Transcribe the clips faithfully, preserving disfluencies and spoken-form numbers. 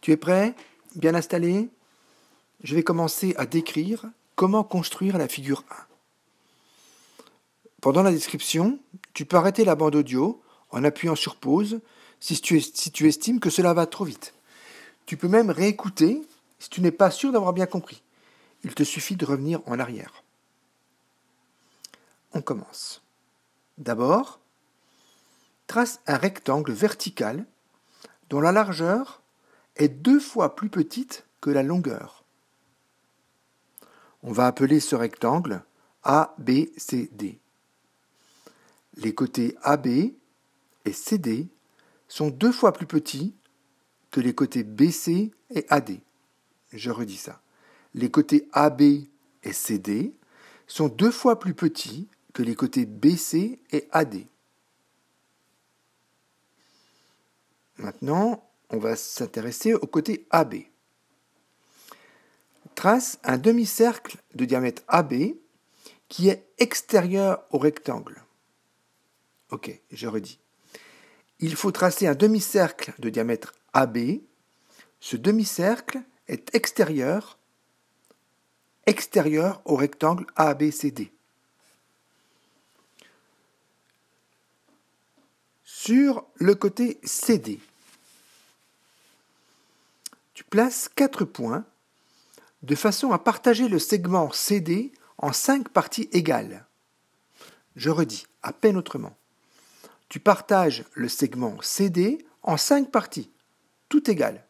Tu es prêt? Bien installé? Je vais commencer à décrire comment construire la figure un. Pendant la description, tu peux arrêter la bande audio en appuyant sur pause si tu, si tu estimes que cela va trop vite. Tu peux même réécouter si tu n'es pas sûr d'avoir bien compris. Il te suffit de revenir en arrière. On commence. D'abord, trace un rectangle vertical dont la largeur est deux fois plus petite que la longueur. On va appeler ce rectangle A B C D. Les côtés A B et C D sont deux fois plus petits que les côtés B C et A D. Je redis ça. Les côtés A B et C D sont deux fois plus petits que les côtés B C et A D. Maintenant, on va s'intéresser au côté A B. Trace un demi-cercle de diamètre A B qui est extérieur au rectangle. Ok, je redis. Il faut tracer un demi-cercle de diamètre A B. Ce demi-cercle est extérieur, extérieur au rectangle A B C D. Sur le côté C D, tu places quatre points de façon à partager le segment C D en cinq parties égales. Je redis, à peine autrement. Tu partages le segment C D en cinq parties, toutes égales.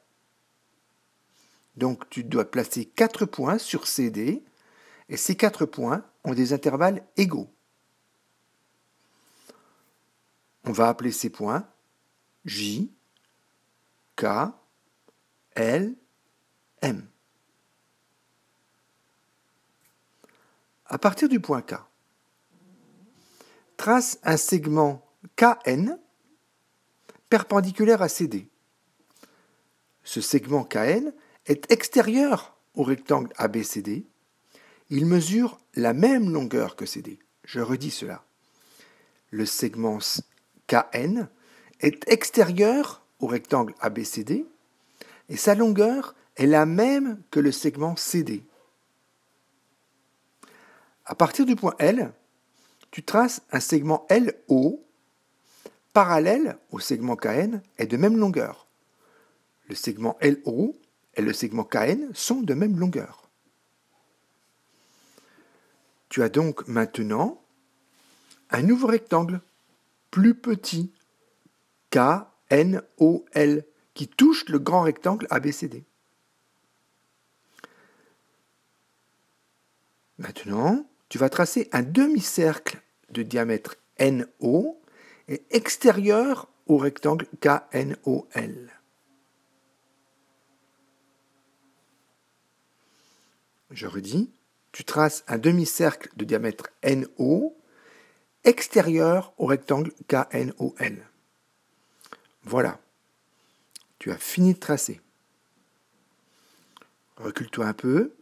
Donc tu dois placer quatre points sur C D, et ces quatre points ont des intervalles égaux. On va appeler ces points J, K, L, M. À partir du point K, trace un segment K N perpendiculaire à C D. Ce segment K N est extérieur au rectangle A B C D. Il mesure la même longueur que C D. Je redis cela. Le segment K N est extérieur au rectangle A B C D et sa longueur est la même que le segment C D. À partir du point L, tu traces un segment L O parallèle au segment K N et de même longueur. Le segment L O et le segment K N sont de même longueur. Tu as donc maintenant un nouveau rectangle plus petit, K N O L, qui touche le grand rectangle A B C D. Maintenant, tu vas tracer un demi-cercle de diamètre N O et extérieur au rectangle K N O L. Je redis, tu traces un demi-cercle de diamètre N O extérieur au rectangle K N O L. Voilà, tu as fini de tracer. Recule-toi un peu.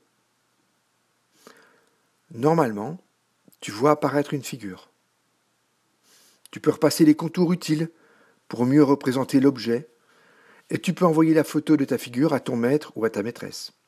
Normalement, tu vois apparaître une figure. Tu peux repasser les contours utiles pour mieux représenter l'objet et tu peux envoyer la photo de ta figure à ton maître ou à ta maîtresse.